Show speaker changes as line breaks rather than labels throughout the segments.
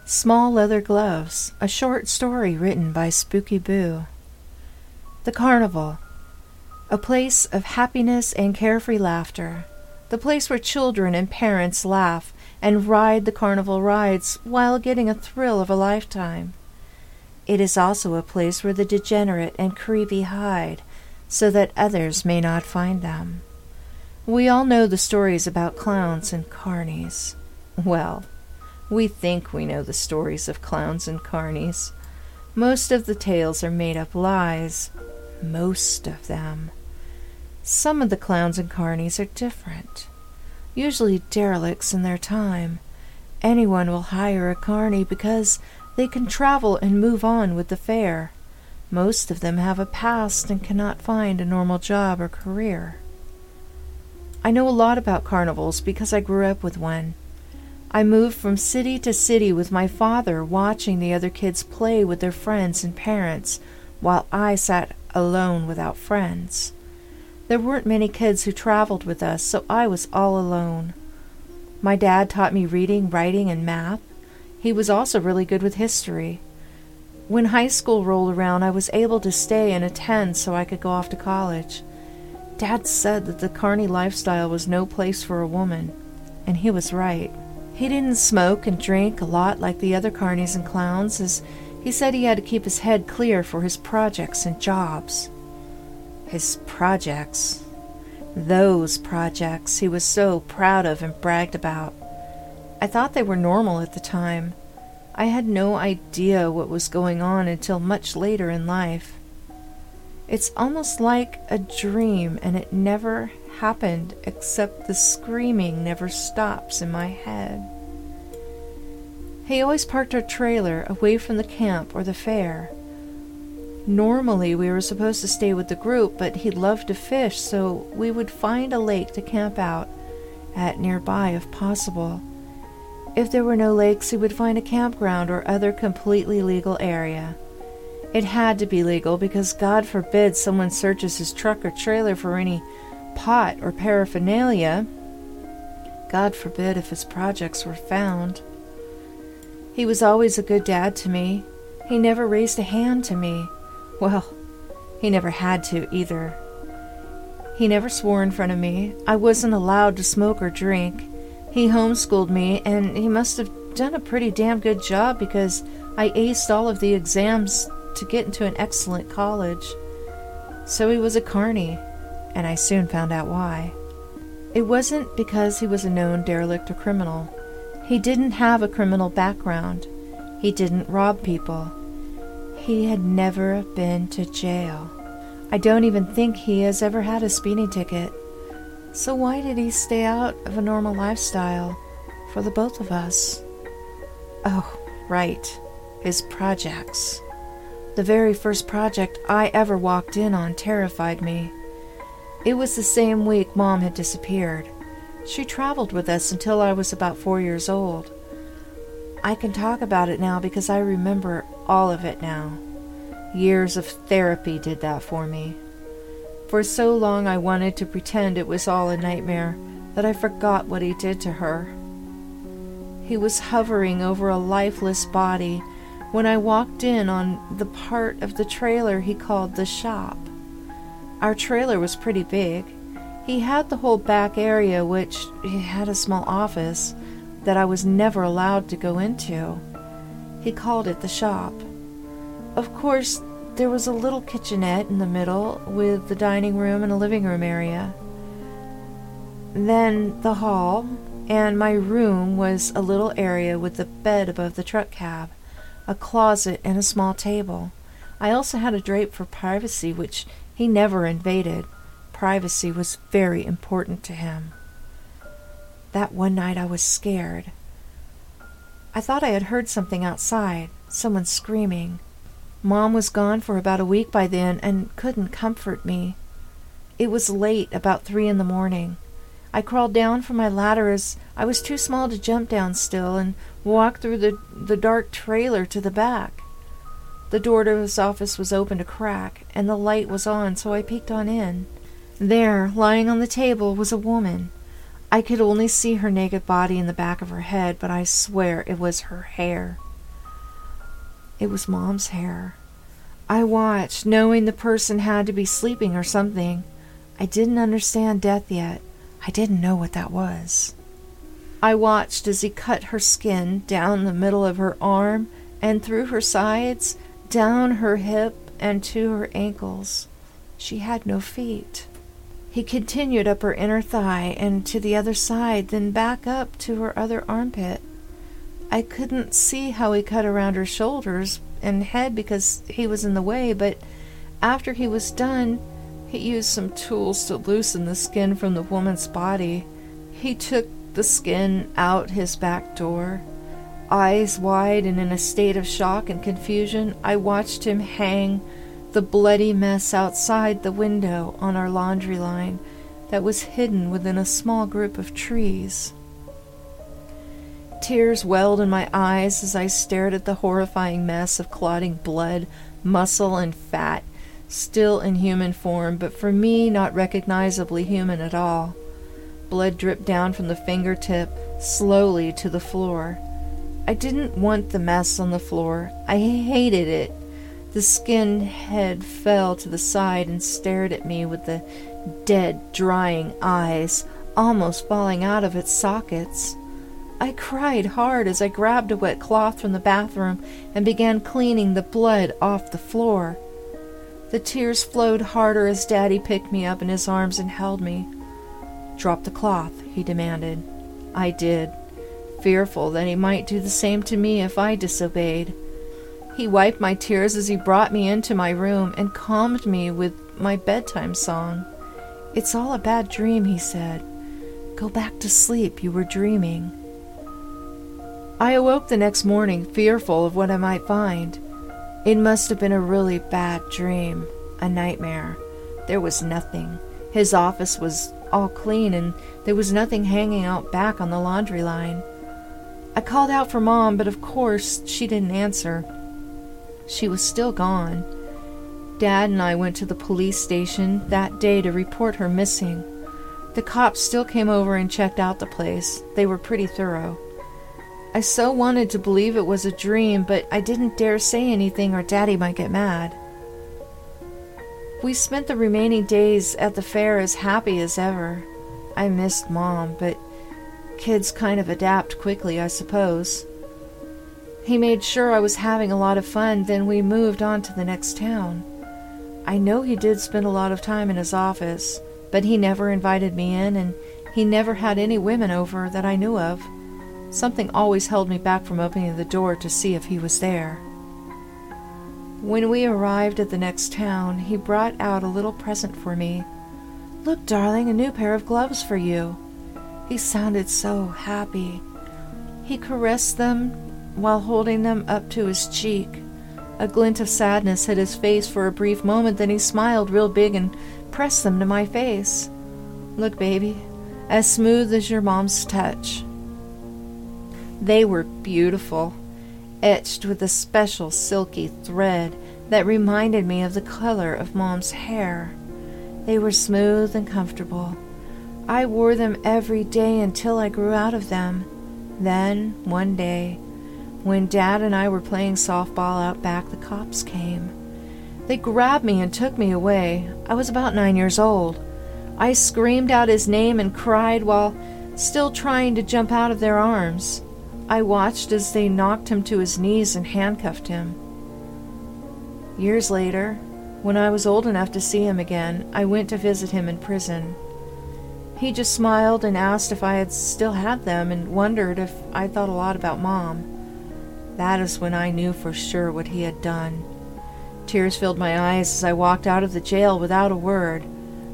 Small Leather Gloves, a short story written by Spooky Boo. The Carnival, a place of happiness and carefree laughter, the place where children and parents laugh and ride the carnival rides while getting a thrill of a lifetime. It is also a place where the degenerate and creepy hide, so that others may not find them. We all know the stories about clowns and carnies. Well, we think we know the stories of clowns and carnies. Most of the tales are made-up lies. Most of them. Some of the clowns and carnies are different. Usually derelicts in their time. Anyone will hire a carny because they can travel and move on with the fair. Most of them have a past and cannot find a normal job or career. I know a lot about carnivals because I grew up with one. I moved from city to city with my father, watching the other kids play with their friends and parents, while I sat alone without friends. There weren't many kids who traveled with us, so I was all alone. My dad taught me reading, writing, and math. He was also really good with history. When high school rolled around, I was able to stay and attend so I could go off to college. Dad said that the carny lifestyle was no place for a woman, and he was right. He didn't smoke and drink a lot like the other carnies and clowns, as he said he had to keep his head clear for his projects and jobs. His projects. Those projects he was so proud of and bragged about. I thought they were normal at the time. I had no idea what was going on until much later in life. It's almost like a dream, and it never happened, except the screaming never stops in my head. He always parked our trailer away from the camp or the fair. Normally we were supposed to stay with the group, but he loved to fish, so we would find a lake to camp out at nearby if possible. If there were no lakes, he would find a campground or other completely legal area. It had to be legal because God forbid someone searches his truck or trailer for any pot or paraphernalia. God forbid if his projects were found. He was always a good dad to me. He never raised a hand to me. Well, he never had to either. He never swore in front of me. I wasn't allowed to smoke or drink. He homeschooled me, and he must have done a pretty damn good job because I aced all of the exams to get into an excellent college. So he was a carny, and I soon found out why. It wasn't because he was a known derelict or criminal. He didn't have a criminal background. He didn't rob people. He had never been to jail. I don't even think he has ever had a speeding ticket. So why did he stay out of a normal lifestyle for the both of us? Oh, right, his projects. The very first project I ever walked in on terrified me. It was the same week Mom had disappeared. She traveled with us until I was about 4 years old. I can talk about it now because I remember all of it now. Years of therapy did that for me. For so long I wanted to pretend it was all a nightmare that I forgot what he did to her. He was hovering over a lifeless body when I walked in on the part of the trailer he called the shop. Our trailer was pretty big. He had the whole back area, which he had a small office that I was never allowed to go into. He called it the shop. Of course, there was a little kitchenette in the middle with the dining room and a living room area. Then the hall, and my room was a little area with the bed above the truck cab, a closet, and a small table. I also had a drape for privacy, which he never invaded. Privacy was very important to him. That one night I was scared. I thought I had heard something outside, someone screaming. Mom was gone for about a week by then and couldn't comfort me. It was late, about 3 a.m. I crawled down from my ladder as I was too small to jump down still and walked through the dark trailer to the back. The door to his office was open a crack, and the light was on, so I peeked on in. There, lying on the table, was a woman. I could only see her naked body and the back of her head, but I swear it was her hair. It was Mom's hair. I watched, knowing the person had to be sleeping or something. I didn't understand death yet. I didn't know what that was. I watched as he cut her skin down the middle of her arm and through her sides, down her hip and to her ankles. She had no feet. He continued up her inner thigh and to the other side, then back up to her other armpit. I couldn't see how he cut around her shoulders and head because he was in the way, but after he was done, he used some tools to loosen the skin from the woman's body. He took the skin out his back door. Eyes wide and in a state of shock and confusion, I watched him hang the bloody mess outside the window on our laundry line that was hidden within a small group of trees. Tears welled in my eyes as I stared at the horrifying mess of clotting blood, muscle, and fat, still in human form, but for me not recognizably human at all. Blood dripped down from the fingertip, slowly to the floor. I didn't want the mess on the floor. I hated it. The skinned head fell to the side and stared at me with the dead, drying eyes almost falling out of its sockets. I cried hard as I grabbed a wet cloth from the bathroom and began cleaning the blood off the floor. The tears flowed harder as Daddy picked me up in his arms and held me. "Drop the cloth," he demanded. I did, fearful that he might do the same to me if I disobeyed. He wiped my tears as he brought me into my room and calmed me with my bedtime song. "It's all a bad dream," he said. "Go back to sleep. You were dreaming." I awoke the next morning, fearful of what I might find. It must have been a really bad dream, a nightmare. There was nothing. His office was all clean, and there was nothing hanging out back on the laundry line. I called out for Mom, but of course she didn't answer. She was still gone. Dad and I went to the police station that day to report her missing. The cops still came over and checked out the place. They were pretty thorough. I so wanted to believe it was a dream, but I didn't dare say anything or Daddy might get mad. We spent the remaining days at the fair as happy as ever. I missed Mom, but kids kind of adapt quickly, I suppose. He made sure I was having a lot of fun, then we moved on to the next town. I know he did spend a lot of time in his office, but he never invited me in, and he never had any women over that I knew of. Something always held me back from opening the door to see if he was there. When we arrived at the next town, he brought out a little present for me. "Look, darling, a new pair of gloves for you." He sounded so happy. He caressed them while holding them up to his cheek. A glint of sadness hit his face for a brief moment, then he smiled real big and pressed them to my face. "Look, baby, as smooth as your mom's touch." They were beautiful, etched with a special silky thread that reminded me of the color of Mom's hair. They were smooth and comfortable. I wore them every day until I grew out of them. Then, one day, when Dad and I were playing softball out back, the cops came. They grabbed me and took me away. I was about 9 years old. I screamed out his name and cried while still trying to jump out of their arms. I watched as they knocked him to his knees and handcuffed him. Years later, when I was old enough to see him again, I went to visit him in prison. He just smiled and asked if I had still had them and wondered if I thought a lot about Mom. That is when I knew for sure what he had done. Tears filled my eyes as I walked out of the jail without a word.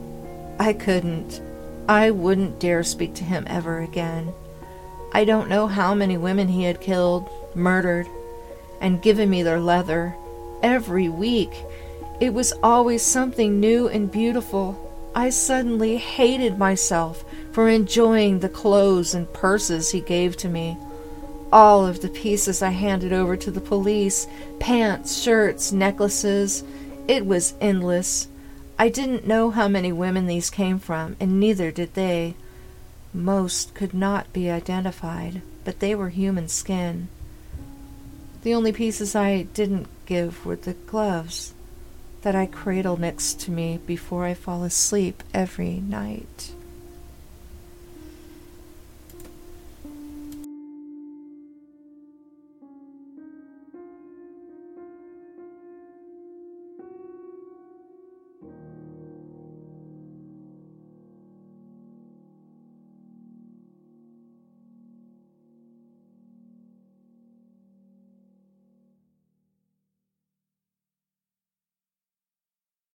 I wouldn't dare speak to him ever again. I don't know how many women he had killed, murdered, and given me their leather. Every week, it was always something new and beautiful. I suddenly hated myself for enjoying the clothes and purses he gave to me. All of the pieces I handed over to the police, pants, shirts, necklaces. It was endless. I didn't know how many women these came from, and neither did they. Most could not be identified, but they were human skin. The only pieces I didn't give were the gloves that I cradle next to me before I fall asleep every night.